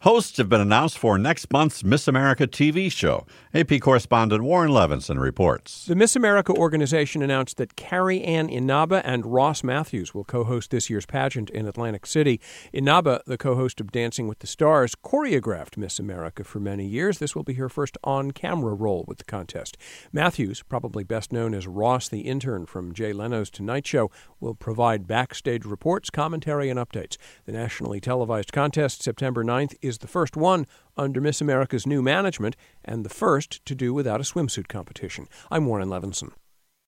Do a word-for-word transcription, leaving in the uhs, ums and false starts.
Hosts have been announced for next month's Miss America T V show. A P correspondent Warren Levinson reports. The Miss America organization announced that Carrie Ann Inaba and Ross Matthews will co-host this year's pageant in Atlantic City. Inaba, the co-host of Dancing with the Stars, choreographed Miss America for many years. This will be her first on-camera role with the contest. Matthews, probably best known as Ross the intern from Jay Leno's Tonight Show, will provide backstage reports, commentary, and updates. The nationally televised contest, September ninth, is the first one under Miss America's new management and the first to do without a swimsuit competition. I'm Warren Levinson.